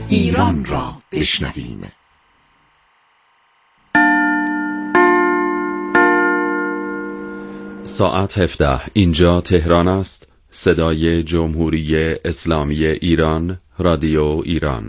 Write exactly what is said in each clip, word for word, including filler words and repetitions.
ایران را بشنویم. ساعت هفده، اینجا تهران است. صدای جمهوری اسلامی ایران، رادیو ایران.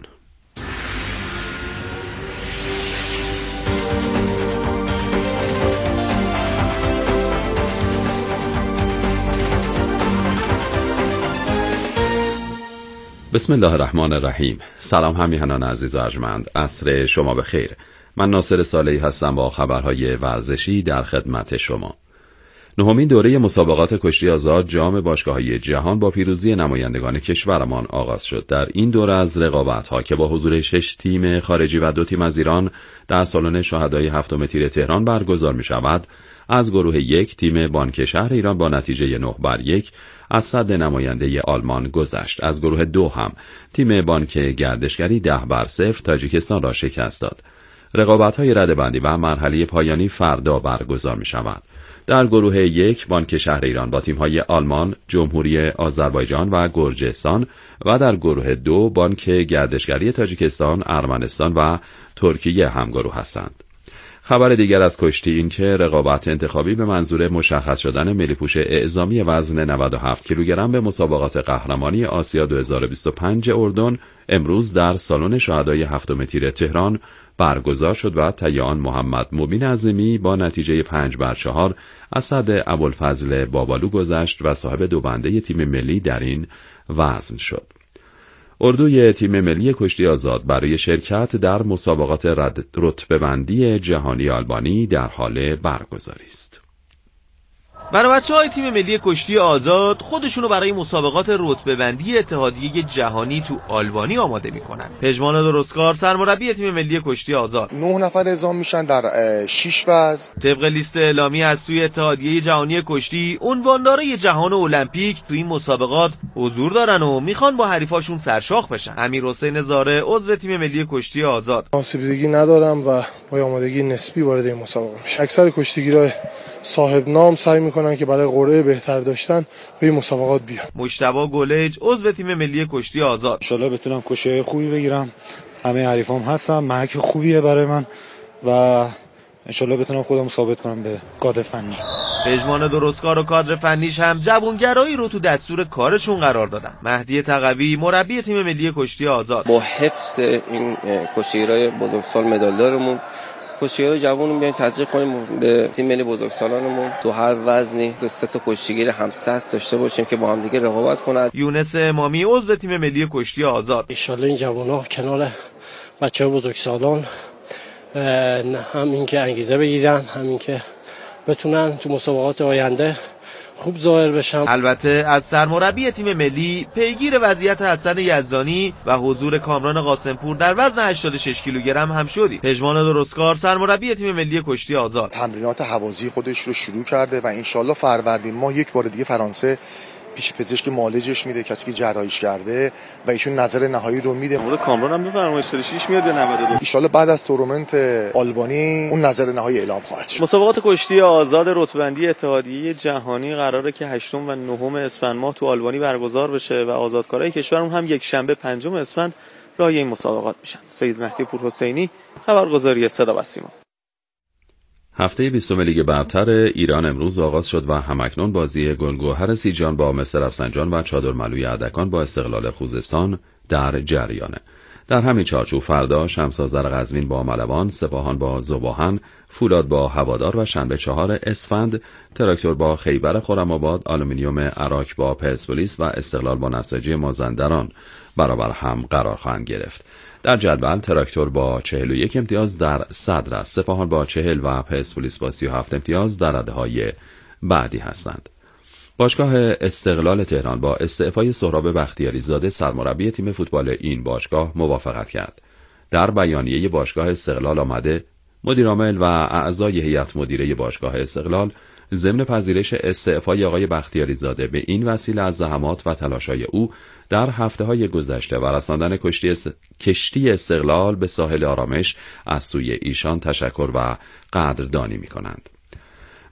بسم الله الرحمن الرحیم. سلام همیهنان عزیز و ارجمند، عصر شما بخیر. من ناصر صالحی هستم با خبرهای ورزشی در خدمت شما. نهمین دوره مسابقات کشتی آزاد جام باشگاه‌های جهان با پیروزی نمایندگان کشورمان آغاز شد. در این دوره از رقابت‌ها که با حضور شش تیم خارجی و دو تیم از ایران در سالن شهدای هفتم تیر تهران برگزار می‌شود، از گروه یک تیم بانک شهر ایران با نتیجه نه بر یک از صد نماینده آلمان گذشت. از گروه دو هم تیم بانک گردشگری ده بر صفر تاجیکستان را شکست داد. رقابت‌های رده‌بندی و مرحله پایانی فردا برگزار می‌شود. در گروه یک بانک شهر ایران با تیم‌های آلمان، جمهوری آذربایجان و گرجستان و در گروه دو بانک گردشگری تاجیکستان، ارمنستان و ترکیه همگروه هستند. خبر دیگر از کشتی این که رقابت انتخابی به منظور مشخص شدن ملی‌پوش اعزامی وزن نود و هفت کیلوگرم به مسابقات قهرمانی آسیا دو هزار و بیست و پنج اردن امروز در سالن شهدای هفتم تیر تهران برگزار شد و تیان محمد مبین عظیمی با نتیجه پنج بر چهار از صد ابوالفضل بابالو گذشت و صاحب دو بنده تیم ملی در این وزن شد. اردوی تیم ملی کشتی آزاد برای شرکت در مسابقات رتبه‌بندی جهانی آلبانی در حال برگزاری است. برای بچه‌های تیم ملی کشتی آزاد خودشونو برای مسابقات رتبه‌بندی اتحادیه جهانی تو آلبانی آماده می‌کنن. پژمان درستکار سرمربی تیم ملی کشتی آزاد، نه نفر اعزام میشن در شش وزن. طبق لیست اعلامی از سوی اتحادیه جهانی کشتی، عنواندارای جهان المپیک تو این مسابقات حضور دارن و میخوان با حریفاشون سرشاخ بشن. امیرحسین زاره عضو تیم ملی کشتی آزاد: آسیب‌دیدگی ندارم و با آمادگی نسبی وارد این مسابقه میشم. اکثر کشتیگیرای صاحب نام سعی میکنن که برای قرعه بهتر داشتن به این مسابقات بیان. مجتبی گلج عضو تیم ملی کشتی آزاد: ان شاءالله بتونم کشتی خوبی بگیرم. همه حریفام هستم، محک خوبیه برای من و ان شاءالله بتونم خودم ثابت کنم به کادر فنی. پژمان درستکار و کادر فنیش هم جوانگرایی رو تو دستور کارشون قرار دادن. مهدی تقوی مربی تیم ملی کشتی آزاد: با حفظ این کشتیگیرای بزرگسال مدالدارمون، کشتیگیر جوانمون بیایم تزریق کنیم به تیم ملی بزرگسالانمون، تو هر وزنی دو سه تا کشتیگیر همسطح داشته باشیم که با هم دیگه رقابت کنند. یونس امامی عضو تیم ملی کشتی آزاد: ان شاءالله این جوونا کنار بچه‌های بزرگسالان هم این که انگیزه بگیرن، همین که بتونن تو مسابقات آینده خوب ظاهر بشن. البته از سرمربی تیم ملی پیگیر وضعیت حسن یزدانی و حضور کامران قاسمپور در وزن هشتاد و شش کیلوگرم هم شدیم. پژمان درستکار سرمربی تیم ملی کشتی آزاد: تمرینات هوازی خودش رو شروع کرده و انشالله فروردین ماه یک بار دیگه فرانسه پیش پزشک معالجش میده، کسی که جراحیش کرده و ایشون نظر نهایی رو میده. مورد کامران هم بفرمایید هشتاد و شش میاد یا نود و دو؟ ان شاءالله بعد از تورنمنت آلبانی اون نظر نهایی اعلام خواهد شد. مسابقات کشتی آزاد رتبه‌بندی اتحادیه جهانی قراره که هشتم و نهم اسفند ماه تو آلبانی برگزار بشه و آزادکارای کشورمون هم یک شنبه پنجم اسفند راهی این مسابقات میشن. سید مهدی پورحسینی، خبرگزاری صدا و سیما. هفته بیستم لیگ برتر ایران امروز آغاز شد و همکنون بازی گلگوهر سیجان با مصر رفسنجان و چادرملوی اردکان با استقلال خوزستان در جریانه. در همین چارچوب فردا شمس آذر قزوین با ملوان، سپاهان با ذوباهن، فولاد با هوادار و شنبه چهار اسفند تراکتور با خیبر خرم‌آباد، آلومینیوم عراق با پرسپولیس و استقلال با نساجی مازندران برابر هم قرار خواهند گرفت. در جدول تراکتور با چهل و یک امتیاز در صدر است، سپاهان با چهل و پرسپولیس با سی و هفت امتیاز در رده‌های بعدی هستند. باشگاه استقلال تهران با استعفای سهراب بختیاری زاده سرمربی تیم فوتبال این باشگاه موافقت کرد. در بیانیه باشگاه استقلال آمده مدیرعامل و اعضای هیئت مدیره باشگاه استقلال ضمن پذیرش استعفای آقای بختیاری زاده به این وسیله از زحمات و تلاش‌های او در هفته‌های گذشته و رساندن کشتی است... کشتی استقلال به ساحل آرامش از سوی ایشان تشکر و قدردانی می‌کنند.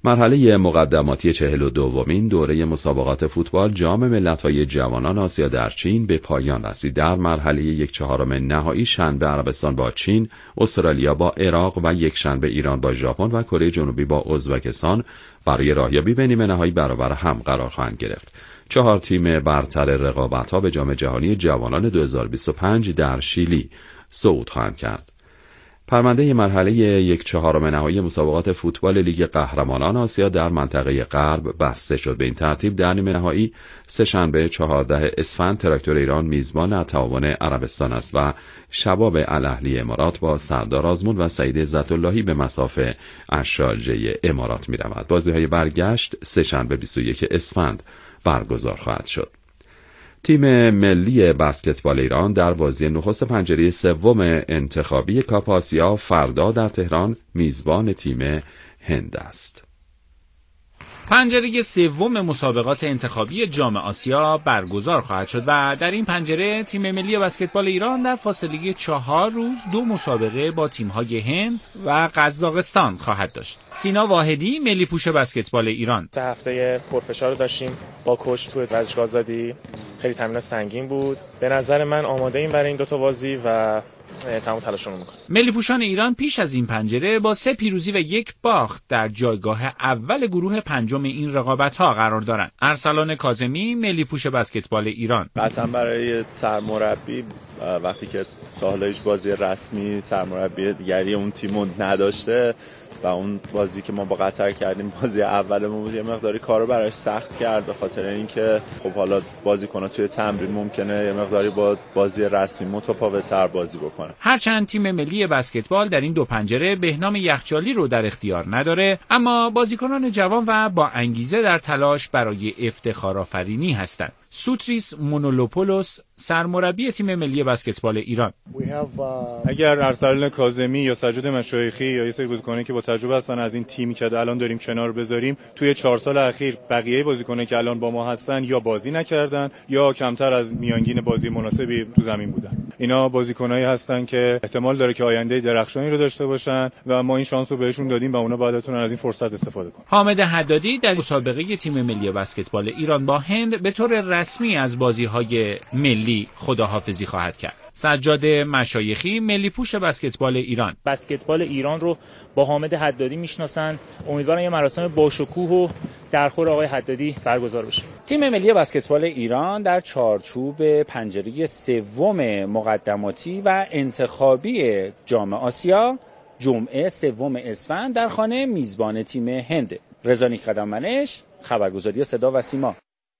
مرحله مقدماتی چهل و دومین دوره مسابقات فوتبال جام ملت‌های جوانان آسیا در چین به پایان رسید. در مرحله یک چهارم نهایی شنبه عربستان با چین، استرالیا با عراق و یک شنبه ایران با ژاپن و کره جنوبی با ازبکستان برای راهیابی به نیمه نهایی برابر هم قرار خواهند گرفت. چهار تیم برتر رقابت‌ها به جام جهانی جوانان دو هزار و بیست و پنج در شیلی صعود خواهند کرد. پرونده مرحله یک چهارم نهایی مسابقات فوتبال لیگ قهرمانان آسیا در منطقه غرب بسته شد. به این ترتیب در نیمه نهایی سه‌شنبه چهاردهم اسفند تراکتور ایران میزبان تعاون عربستان است و شباب الاهلی امارات با سردار آزمون و سعید عزت‌اللهی به مصاف الشارجه امارات می رود. بازی‌های برگشت سه‌شنبه بیست و یکم اسفند برگزار خواهد شد. تیم ملی بسکتبال ایران در بازی نخست پنجره سوم انتخابی کاپ آسیا فردا در تهران میزبان تیم هند است. پنجره سوم مسابقات انتخابی جام آسیا برگزار خواهد شد و در این پنجره تیم ملی بسکتبال ایران در فاصله چهار روز دو مسابقه با تیم‌های هند و قزاقستان خواهد داشت. سینا واحدی، ملی پوش بسکتبال ایران: سه هفته پرفشار رو داشتیم با کوچ توی ورزشگاه آزادی، خیلی تمرین سنگین بود. به نظر من آماده ایم برای این دو تا بازی و تمام تلاشمون میکنیم. ملی پوشان ایران پیش از این پنجره با سه پیروزی و یک باخت در جایگاه اول گروه پنجم این رقابت‌ها قرار دارند. ارسلان کاظمی، ملی پوش بسکتبال ایران: قطعا برای سرمربی وقتی که تا حالا هیچ بازی رسمی سرمربی دیگری اون تیمو نداشته و اون بازی که ما با قطر کردیم بازی اولمون بود، یه مقداری کارو براش سخت کرد، به خاطر اینکه خب حالا بازیکن‌ها توی تمرین ممکنه یه مقداری با بازی رسمی متفاوت‌تر بازی بکنن. هرچند تیم ملی بسکتبال در این دو پنجره بهنام یخچالی رو در اختیار نداره، اما بازیکنان جوان و با انگیزه در تلاش برای افتخارآفرینی هستند. سوتریس مونولوپولوس، سرمربی تیم ملی بسکتبال ایران: اگر ارسلان کاظمی یا سجاد مشایخی یا یه سری بازیکنایی که با تجربه هستن از این تیمی که الان داریم کنار بذاریم، توی چهار سال اخیر بقیه بازیکنایی که الان با ما هستن یا بازی نکردن یا کمتر از میانگین بازی مناسبی تو زمین بودن. اینا بازیکنایی هستن که احتمال داره که آینده درخشانی رو داشته باشن و ما این شانس رو بهشون دادیم و اونا باید بتونن از این فرصت استفاده کنن. حامد حدادی در مسابقه تیم ملی بسکتبال ایران با هند به طور رسمی از بازی‌های ملی خداحافظی خواهد کرد. سجاد مشایخی، ملی پوش بسکتبال ایران: بسکتبال ایران رو با حامد حدادی میشناسن. امیدوارم یه مراسم باشکوه و درخور آقای حدادی برگزار بشه. تیم ملی بسکتبال ایران در چارچوب پنجره سوم مقدماتی و انتخابی جام آسیا جمعه سوم اسفند در خانه میزبان تیم هند. رضا قدم‌منش، خبرگزاری صدا و سیما.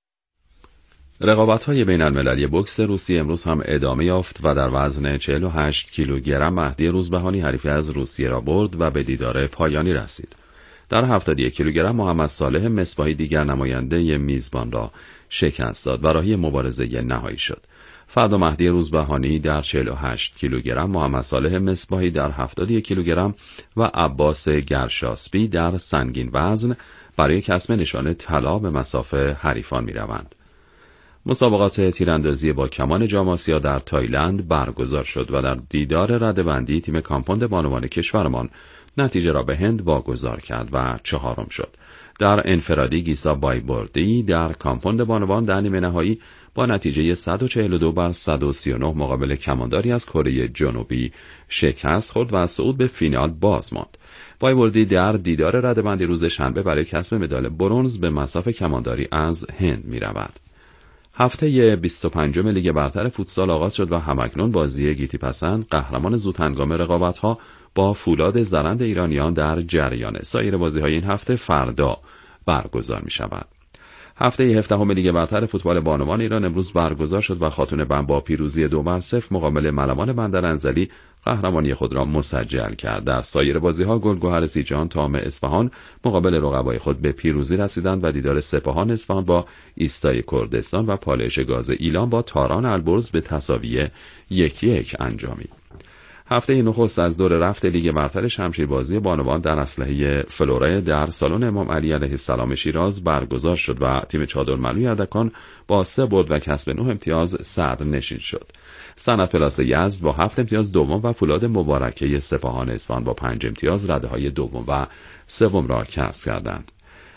رقابت‌های بین‌المللی بوکس روسیه امروز هم ادامه یافت و در وزن چهل و هشت کیلوگرم مهدی روزبهانی حریفی از روسیه را برد و به دیدار پایانی رسید. در هفتاد و یک کیلوگرم محمد صالح مصباحی دیگر نماینده میزبان را شکست داد و راهی مبارزه نهایی شد. فردا مهدی روزبهانی در چهل و هشت کیلوگرم، محمد صالح مصباحی در هفتاد و یک کیلوگرم و عباس گرشاسبی در سنگین وزن برای کسب نشان طلا به مصاف حریفان می‌روند. مسابقات تیراندازی با کمان جام آسیا در تایلند برگزار شد و در دیدار رده‌بندی تیم کامپوند بانوان کشورمان نتیجه را به هند واگذار کرد و چهارم شد. در انفرادی گیسا بایبردی در کامپوند بانوان در نیمه نهایی با نتیجه صد و چهل و دو بر صد و سی و نه مقابل کمانداری از کره جنوبی شکست خورد و صعود به فینال باز ماند. بایبردی در دیدار رده‌بندی روز شنبه برای کسب مدال برنز به مصاف کمانداری از هند می رود. هفته بیست و پنجم لیگ برتر فوتسال آغاز شد و همکنون بازی گیتی پسند قهرمان زودهنگام رقابت‌ها با فولاد زرند ایرانیان در جریان. سایر بازی‌های این هفته فردا برگزار می‌شود. هفته هفدهم لیگ برتر فوتبال بانوان ایران امروز برگزار شد و خاتون بم با پیروزی دو بر صفر مقابل ملوان بندرانزلی قهرمانی خود را مسجل کرد. در سایر بازی‌ها گلگهر سیجان تام اصفهان مقابل رقبای خود به پیروزی رسیدند و دیدار سپاهان اصفهان با ایستای کردستان و پالایش گاز ایلام با تاران البرز به تساوی یک یک انجامید. هفته نخست از دور رفت لیگ برتر شمشیربازی بانوان در اسلحه فلوره در سالن امام علی علیه السلام شیراز برگزار شد و تیم چادرملوی اردکان با سه برد و کسب نه امتیاز صدر نشین شد. صنعت پلاس یزد با هفت امتیاز دوم و فولاد مبارکه سپاهان اصفهان با پنج امتیاز رده‌های دوم و سوم را کسب کردند.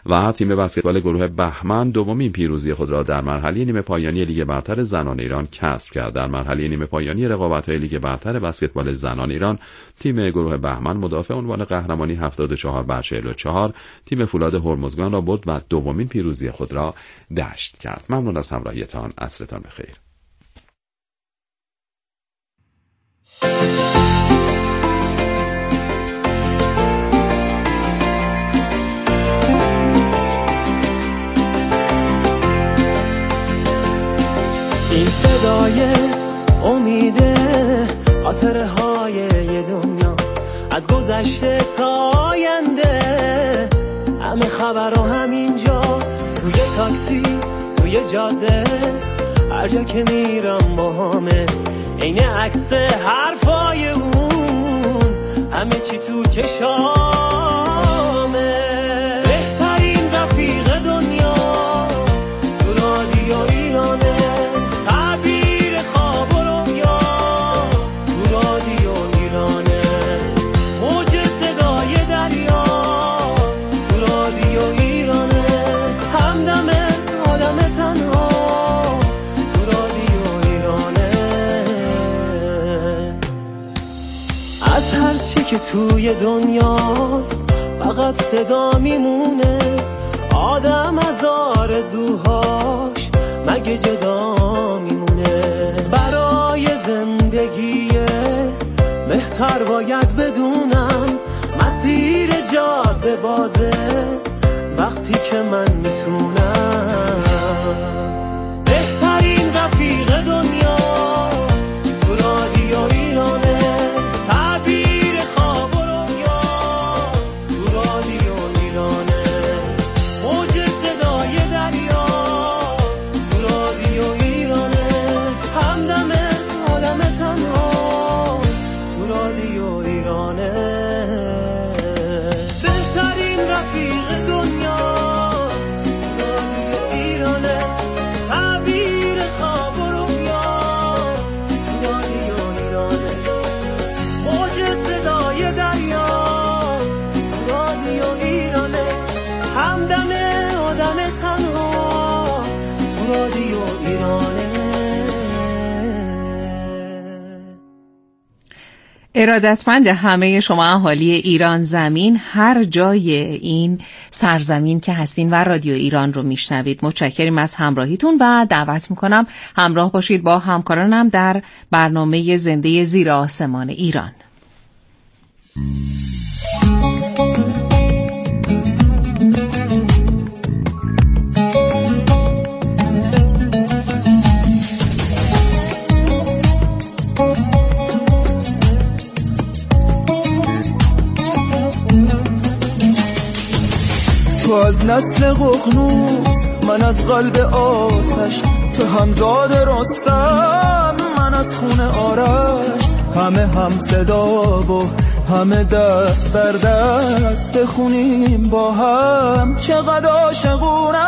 و تیم بسکتبال گروه بهمن دومین پیروزی خود را در مرحله نیمه پایانی لیگ برتر زنان ایران کسب کرد. در مرحله نیمه پایانی رقابت‌های لیگ برتر بسکتبال زنان ایران تیم گروه بهمن مدافع عنوان قهرمانی هفتاد و چهار بر چهل و چهار تیم فولاد هرمزگان را برد و دومین پیروزی خود را دشت کرد. ممنون از همراهیتان. عصرتان بخیر. این صدای امیده خاطره های یه دنیاست، از گذشته تا آینده همه خبرها همینجاست. توی تاکسی، توی جاده، هر جا که میرم با همه عین عکس حرفای اون، همه چی تو چشامه. بهترین رفیق دنیا تو رادیو ایرانه، تعبیر خواب و رویا تو رادیو ایرانه، موج صدای دریا تو رادیو ایرانه، همدم آدم تنها تو رادیو ایرانه. از هر چی که توی دنیاست فقط صدا میمونه، آدم از آرزوهاش مگه جدا میمونه. برای زندگی بهتر باید بدونم مسیر جاده بازه وقتی که من میتونم. بهترین رفیق دنیا تو رادیو ایرانه، تعبیر خواب و رویا تو رادیو ایرانه، موج صدای دریا تو رادیو ایرانه، همدم آدم تنها تو رادیو ایرانه. بهترین رفیق دنیا تو رادیو ایرانه، تعبیر خواب و رویا تو رادیو ایرانه، موج صدای دریا تو رادیو ایرانه، همدم آدم تنها تو رادیو ایرانه. ارادتمند همه شما اهالی ایران زمین، هر جای این سرزمین که هستین و رادیو ایران رو میشنوید، متشکریم از همراهیتون و دعوت میکنم همراه باشید با همکارانم در برنامه زنده زیر آسمان ایران. تو از نسل ققنوس، من از قلب آتش، تو همزاد رستم، من از خون آرش، همه هم صدا و همه دست در دست بخونیم با هم چقدر عاشقونه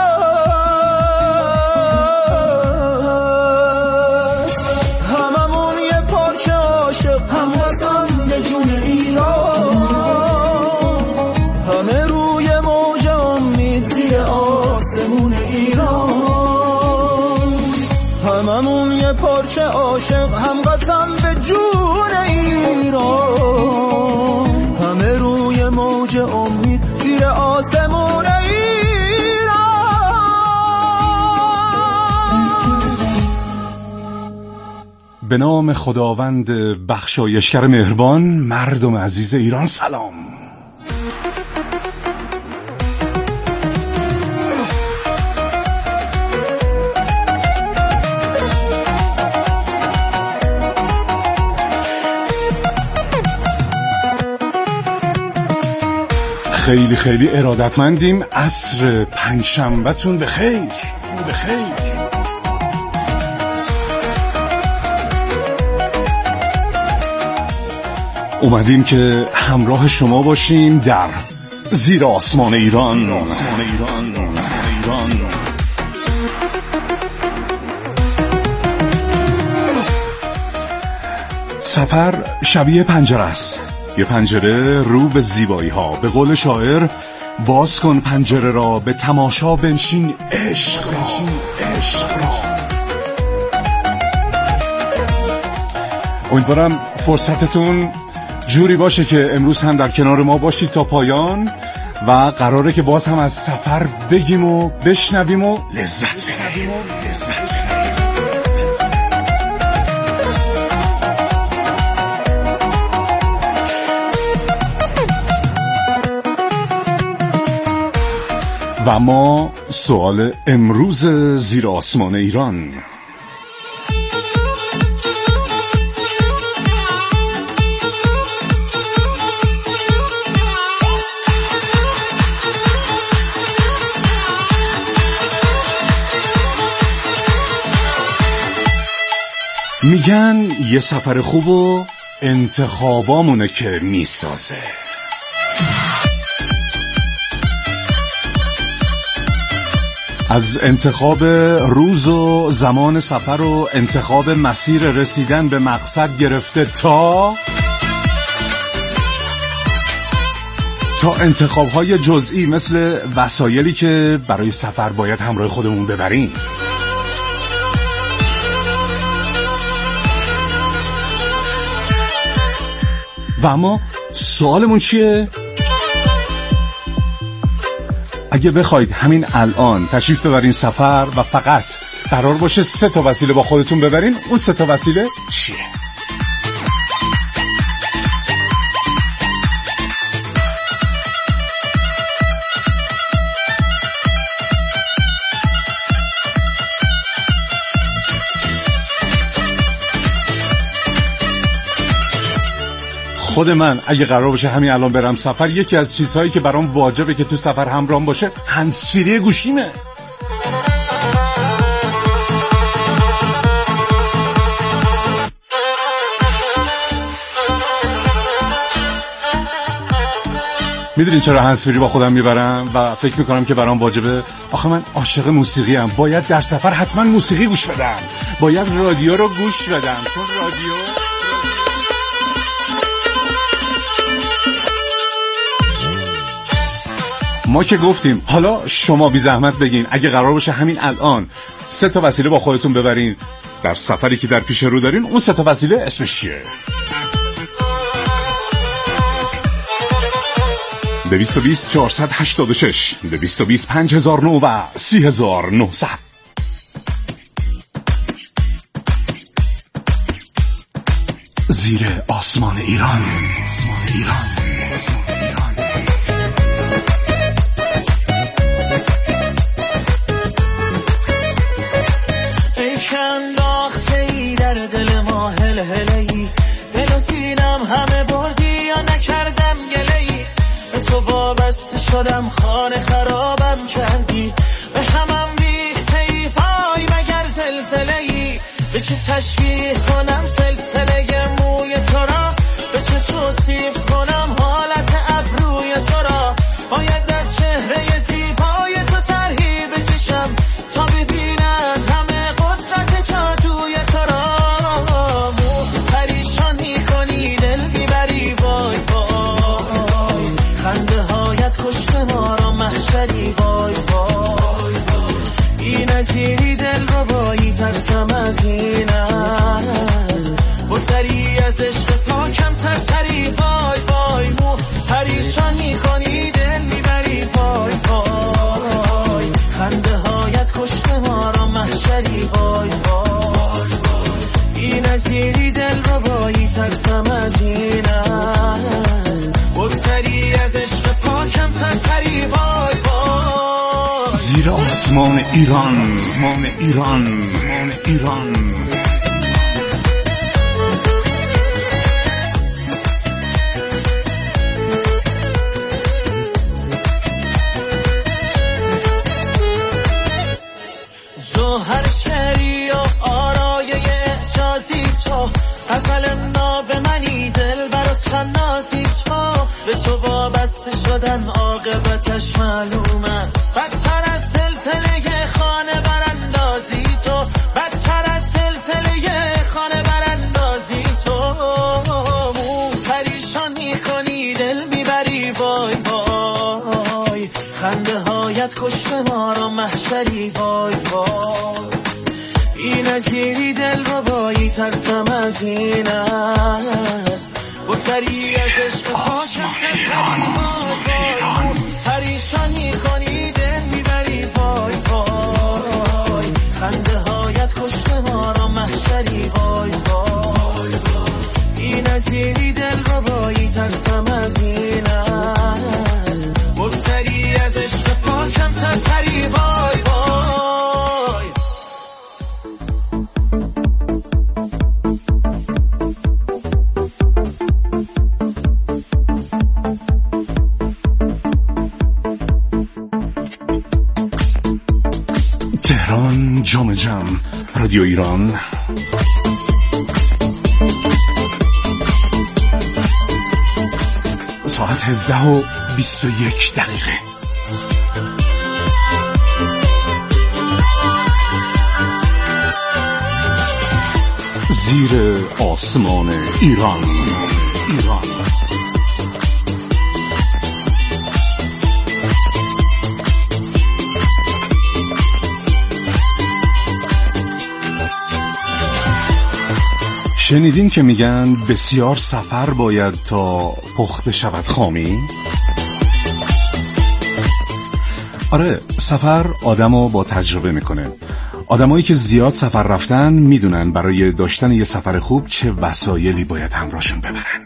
است. هممون یه پارچه عاشق، هم وطن به جون ایران، همه روی موج امید زیر آسمون ایران، هممون یه پارچه عاشق، هم قسم به جون ایران، همه روی موج امید زیر آسمون به نام خداوند بخشایشگر مهربان. مردم عزیز ایران سلام. خیلی خیلی ارادتمندیم. عصر پنجشنبه‌تون بخیر. بخیر. اومدیم که همراه شما باشیم در زیر آسمان ایران. زیر آسمان ایران. ایران. سفر شبیه پنجره است. یه پنجره رو به زیبایی ها. به قول شاعر باز کن پنجره را، به تماشا بنشین عشق را, عشق را. امیدوارم فرصتتون جوری باشه که امروز هم در کنار ما باشید تا پایان و قراره که باز هم از سفر بگیم و بشنویم و لذت ببریم. و ما سوال امروز زیر آسمان ایران. میگن یه سفر خوب و انتخابامونه که میسازه. از انتخاب روز و زمان سفر و انتخاب مسیر رسیدن به مقصد گرفته تا تا انتخاب‌های جزئی مثل وسایلی که برای سفر باید همراه خودمون ببریم. و اما سوالمون چیه؟ اگه بخواید همین الان تشریف ببرین سفر و فقط قرار باشه سه تا وسیله با خودتون ببرین، اون سه تا وسیله چیه؟ خود من اگه قرار باشه همین الان برم سفر، یکی از چیزهایی که برام واجبه که تو سفر همراهم باشه هندزفری گوشیمه. میدونین چرا هندزفری با خودم میبرم و فکر میکنم که برام واجبه؟ آخه من عاشق موسیقی ام، باید در سفر حتما موسیقی گوش بدم، باید رادیو رو گوش بدم، چون رادیو ما که گفتیم. حالا شما بی زحمت بگین اگه قرار باشه همین الان سه تا وسیله با خودتون ببرین در سفری که در پیش رو دارین، اون سه تا وسیله اسمش چیه؟ دویست و بیست چهارصد هشتاد و شش، دویست و بیست پنج هزار و نه و سی هزار و نهصد. زیر آسمان ایران. آسمان ایران. شدم خانه خرابم کردی، به همم ریخته ای پای مگر زلزله ای. به چه تشبیه کنم سلسله موی تو را، به چه توصیف کنم حالت ابروی تو را. باید از چهره زیبای تو طرحی بکشم تا ببیند همه قدرت جادوی تو را. مو پریشان میکنی دل میبری وای وای، خنده هایت کشته ما را محشری وای وای. بی نظیری دل رو بایی ترسم از این است، بگذری از عشق پاکم سرسری وای وای. مو پریشان میکنی دل میبری وای وای، خنده هایت کشته ما را محشری وای وای. بی نظیری دل رو بایی ترسم از این است، بگذری از عشق پاکم سرسری وای وای. زیر آسمان ایران. آسمان ایران. آسمان ایران. جوهر شعری و آرایه اعجازی تو، غزل ناب منی دل برات خنازی تو. به تو وابسته شدن عاقبتش معلومه، بدتر از سلسله خانه براندازی تو، بدتر از سلسله خانه براندازی تو. مو پریشان میکنی دل میبری وای وای، کشته ما را محشری وای وای این نظیری دل رو بایی ترسم از این است بگذری از عشق آسمان ایران آسمان ایران پریشان میکنی دل میبری وای وای خنده هایت کشته ما را محشری وای وای این نظیری دل رو بایی ترسم از این است بگذری از عشق پاکم سرسری وای وای تهران جام جم رادیو ایران ساعت هفده و بیست و یک دقیقه زیر آسمان ایران ایران شنیدین که میگن بسیار سفر باید تا پخته شود خامی؟ آره، سفر آدمو با تجربه میکنه. آدمایی که زیاد سفر رفتن میدونن برای داشتن یه سفر خوب چه وسایلی باید همراهشون ببرن.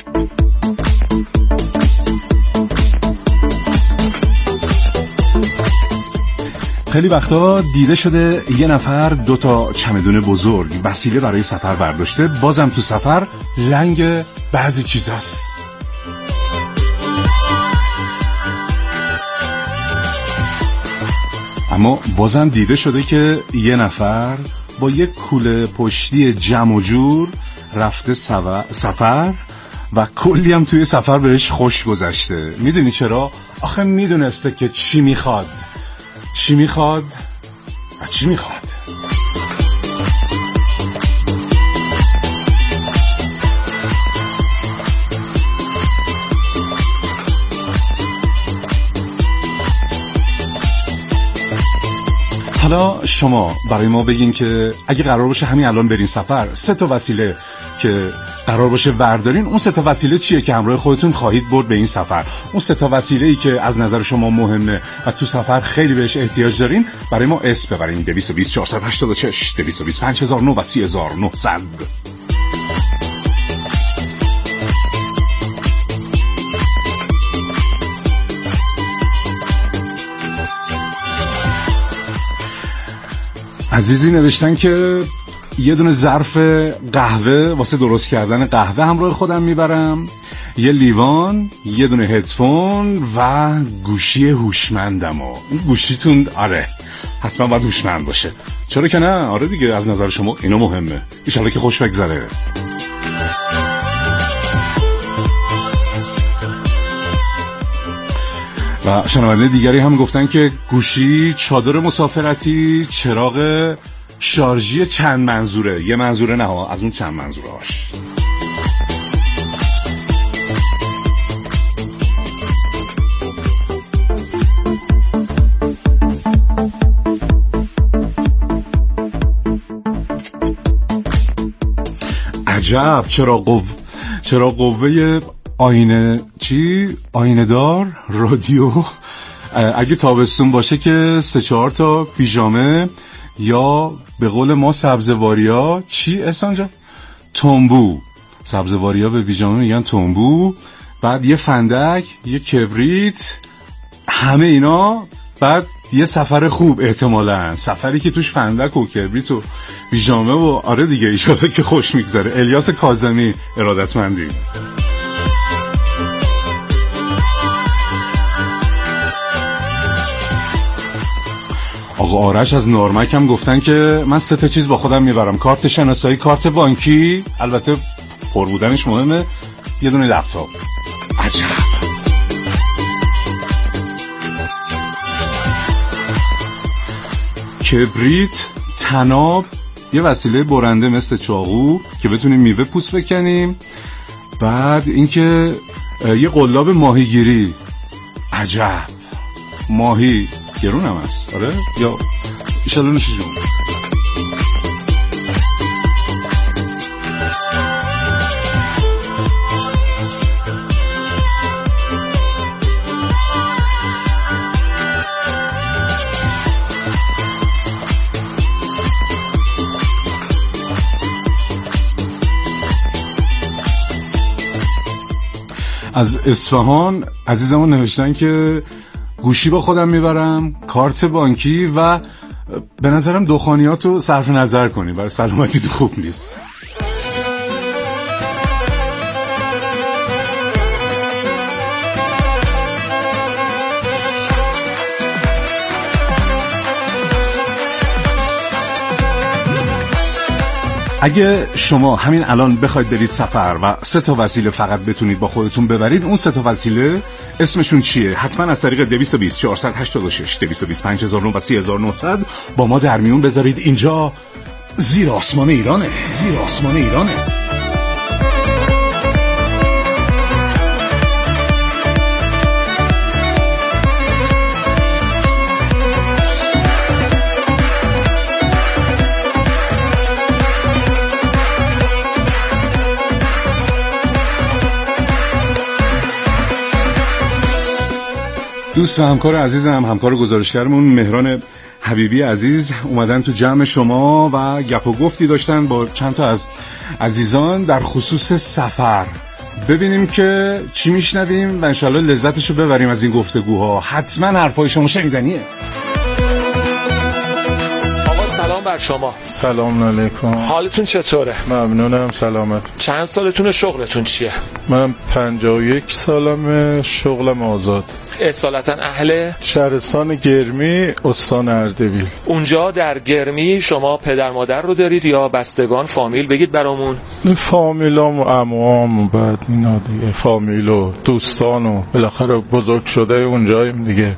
خیلی وقتا دیده شده یه نفر دو تا چمدون بزرگ وسیله برای سفر برداشته، بازم تو سفر لنگ بعضی چیزاست. اما بازم دیده شده که یه نفر با یک کوله پشتی جمع و جور رفته سفر و کلی هم توی سفر بهش خوش گذشته. میدونی چرا؟ آخه میدونسته که چی میخواد چی میخواد و چی میخواد. حالا شما برای ما بگین که اگه قرار باشه همین الان برین سفر، سه تا وسیله که قرار باشه وردارین، اون سه تا وسیله چیه که همراه خودتون خواهید برد به این سفر؟ اون سه تا وسیله‌ای که از نظر شما مهمه و تو سفر خیلی بهش احتیاج دارین، برای ما اسم ببرین. دویست و بیست چهارصد و هشتاد و شش دویست و بیست پنج هزار و نه و سی هزار و نهصد. عزیزی نوشتن که یه دونه ظرف قهوه واسه درست کردن قهوه همراه خودم میبرم، یه لیوان، یه دونه هدفون و گوشی هوشمندم. و گوشیتون آره حتما باید هوشمند باشه. چرا که نه؟ آره دیگه، از نظر شما اینو مهمه. ان شاءالله که خوش بگذره. و شنونده دیگری هم گفتن که گوشی، چادر مسافرتی، چراغ شارژی چند منظوره، یه منظوره نه ها، از اون چند منظوره هاش. عجب، چرا قو چرا قوه آینه چی؟ آینه دار رادیو. اگه تابستون باشه که سه چهار تا پیژامه، یا به قول ما سبزواریا چی احسان جان؟ تنبو. سبزواریا به پیژامه میگن تنبو. بعد یه فندک، یه کبریت، همه اینا. بعد یه سفر خوب، احتمالاً سفری که توش فندک و کبریت و پیژامه و آره دیگه ایشالا که خوش میگذره. الیاس کاظمی، ارادتمندی. آقا آرش از نارمک هم گفتن که من سه تا چیز با خودم میبرم: کارت شناسایی، کارت بانکی، البته پر بودنش مهمه، یه دونه لپتاپ. عجب. کبریت، تناب، یه وسیله برنده مثل چاقو که بتونیم میوه پوست بکنیم. بعد اینکه یه قلاب ماهیگیری. عجب، ماهی گرون هم هست. آره یا ایشالله نوش جون. از اصفهان عزیزمون نوشتن که گوشی با خودم میبرم، کارت بانکی و به نظرم دخانیاتو صرف نظر کنی، برای سلامتی تو خوب نیست. اگه شما همین الان بخواید برید سفر و سه تا وسیله فقط بتونید با خودتون ببرید، اون سه تا وسیله اسمشون چیه؟ حتما از طریق دویست و بیست چهارصد و هشتاد و شش دویست و بیست پنج هزار و نه و سی هزار و نهصد با ما در میون بذارید. اینجا زیر آسمان ایرانه، زیر آسمان ایرانه. دوست و همکار عزیزم، همکار گزارشگرمون مهران حبیبی عزیز اومدن تو جمع شما و گپ و گفتی داشتن با چند تا از عزیزان در خصوص سفر. ببینیم که چی میشنویم و انشالله لذتشو ببریم از این گفتگوها. حتما حرفای شما شنیدنیه. سلام بر شما. سلام علیکم. حالتون چطوره؟ ممنونم، سلامت. چند سالتون، شغلتون چیه؟ من پنجاه و یک سالمه، شغلم آزاد. اصالتا اهل شهرستان گرمی، استان اردبیل. اونجا در گرمی شما پدر مادر رو دارید یا بستگان، فامیل؟ بگید برامون. فامیلام و عموام و بعد اینا دیگه، فامیل و دوستان و بالاخره بزرگ شده اونجاییم دیگه.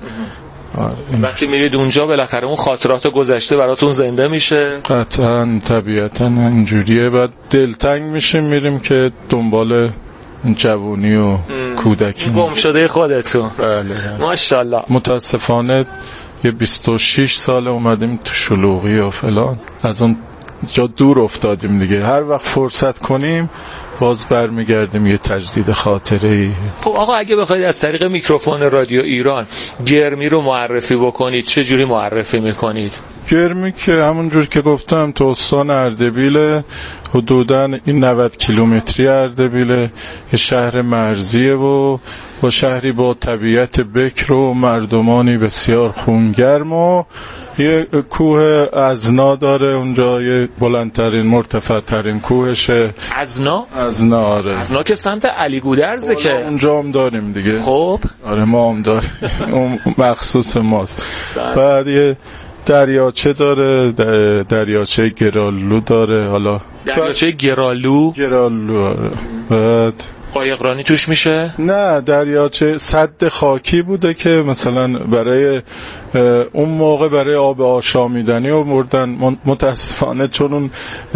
وقتی میرید اونجا بالاخره اون خاطرات گذشته براتون زنده میشه؟ قطعا، طبیعتا اینجوریه. بعد دلتنگ میشیم میریم که دنبال جوونی و کودکی گم شده خودتون. بله ماشاءالله. متاسفانه یه بیست و شش سال اومدیم تو شلوغی و فلان، از اون جا دور افتادیم دیگه. هر وقت فرصت کنیم باز برمیگردیم یه تجدید خاطره‌ای. خب آقا اگه بخواید از طریق میکروفون رادیو ایران گرمی رو معرفی بکنید چه جوری معرفی میکنید؟ گرمی که همونجور که گفتم تو استان اردبیل، حدوداً این نود کیلومتری اردبیل، یه شهر مرزیه و با شهری با طبیعت بکر و مردمانی بسیار خونگرم و یه کوه ازنا داره اونجا، یه بلندترین مرتفع ترین کوهشه. ازنا؟ ازنا آره. ازنا که سمت علی گودرزه که اونجا هم داریم دیگه. خب آره ما هم داریم، اون مخصوص ماست. بعد یه دریاچه داره، دریاچه گرالو داره. حالا دریاچه گرالو؟ گرالو آره. بعد قایقرانی توش میشه؟ نه، دریاچه سد خاکی بوده که مثلا برای اون موقع برای آب آشامیدنی آوردن. متاسفانه چون اون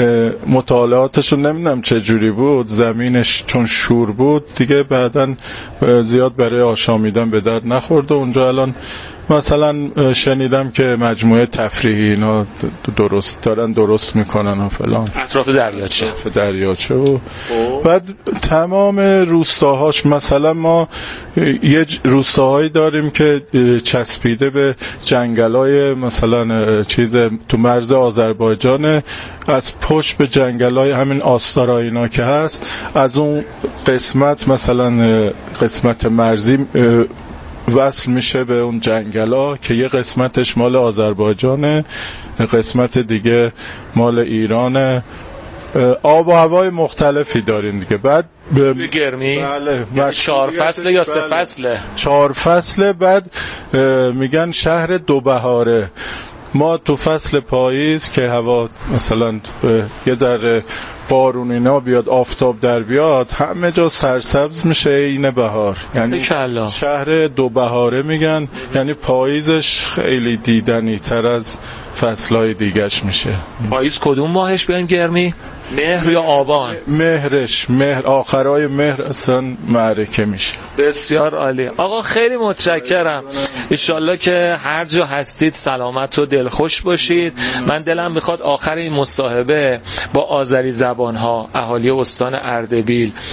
مطالعاتشو نمیدونم چه جوری بود، زمینش چون شور بود دیگه بعداً زیاد برای آشامیدن به درد نخورد و اونجا الان مثلا شنیدم که مجموعه تفریحی اینا درست دارن درست میکنن و فلان اطراف دریاچه دریاچه و بعد تمام روستاهاش. مثلا ما یه روستاهایی داریم که چسبیده به جنگلای مثلا چیز تو مرز آذربایجان، از پشت به جنگلای همین آستارا اینا که هست، از اون قسمت مثلا قسمت مرزی وصل میشه به اون جنگلا که یه قسمتش مال آذربایجانه، قسمت دیگه مال ایرانه. آب و هوای مختلفی دارین دیگه. بعد به گرمی بله چهار فصله یا سه فصله؟ چهار فصله. بعد میگن شهر دو بهاره. ما تو فصل پاییز که هوا مثلا یه ذره بارون اینا بیاد، آفتاب در بیاد، همه جا سرسبز میشه این بهار. یعنی شهر دو بهاره میگن، یعنی پاییزش خیلی دیدنی تر از فصلهای دیگش میشه. پاییز کدوم ماهش بیایم گرمی؟ مهر یا آبان؟ مهرش، مهر آخرای مهر اصلا معرکه میشه. بسیار عالی آقا، خیلی متشکرم. انشالله که هر جا هستید سلامت و دلخوش باشید. من دلم میخواد آخر این مصاحبه با آذری زبان‌ها، اهالی استان اردبیل